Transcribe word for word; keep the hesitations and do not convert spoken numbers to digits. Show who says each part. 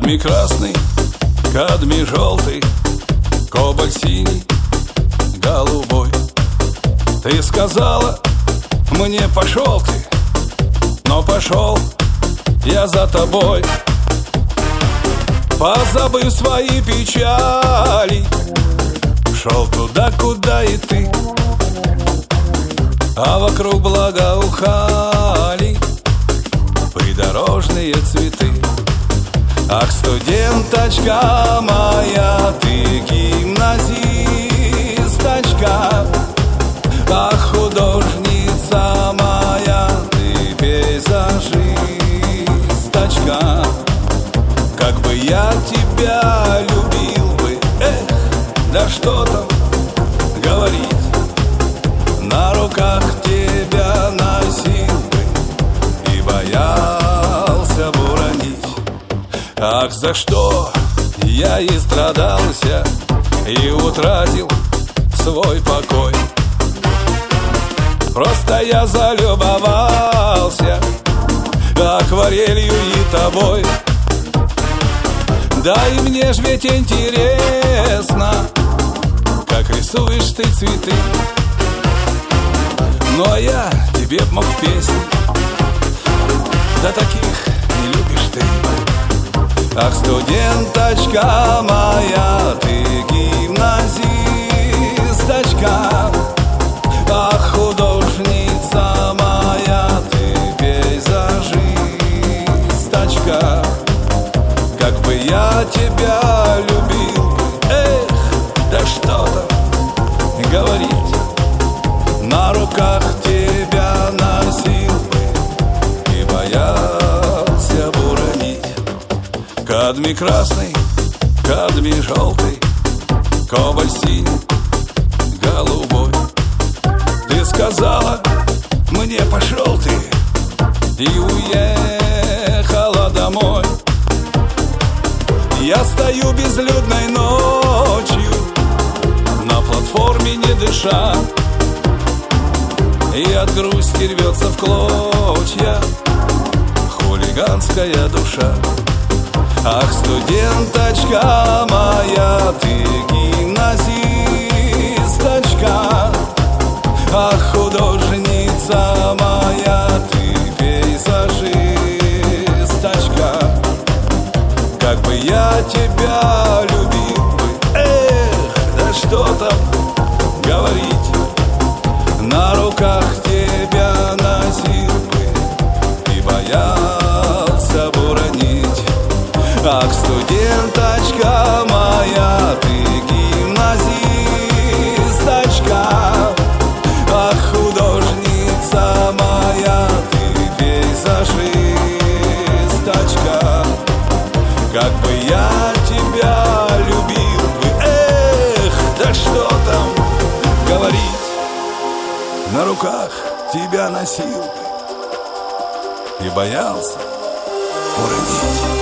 Speaker 1: Кадмий красный, кадмий желтый, кобальт синий, голубой. Ты сказала мне: пошел ты, но пошел я за тобой. Позабыв свои печали, шел туда, куда и ты, а вокруг благоухали придорожные цветы. Ах, студенточка моя, ты гимназисточка, ах, художница моя, ты пейзажисточка. Как бы я тебя любил бы, эх, да что там говорить, на руках тебя носил бы и боялся бы уронить. Ах, за что я и страдался, и утратил свой покой. Просто я залюбовался акварелью и тобой. Да и мне ж ведь интересно, как рисуешь ты цветы. Но я тебе б мог песни, да таких не любишь ты. Ах, студенточка моя, ты гимназисточка, ах, художница моя, ты пейзажисточка. Как бы я тебя любил бы, эх, да что там говорить, на руках тебя носил бы и боялся бы уронить. Кадмий красный, кадмий желтый, кобальт синий, голубой. Ты сказала мне: пошел ты, и уехала домой. Я стою безлюдной ночью на платформе, не дыша, и от грусти рвется в клочья хулиганская душа. Ах, студенточка моя, ты гимназисточка, ах, художница моя, ты пейзажисточка. Как бы я тебя любил бы, эх, да что там говорить, на руках тебя носил бы и боялся бы уронить. Ах, студенточка моя, ты гимназисточка, ах, художница моя, ты пейзажисточка. Как бы я тебя любил бы, эх, да что там говорить, на руках тебя носил бы и боялся уронить.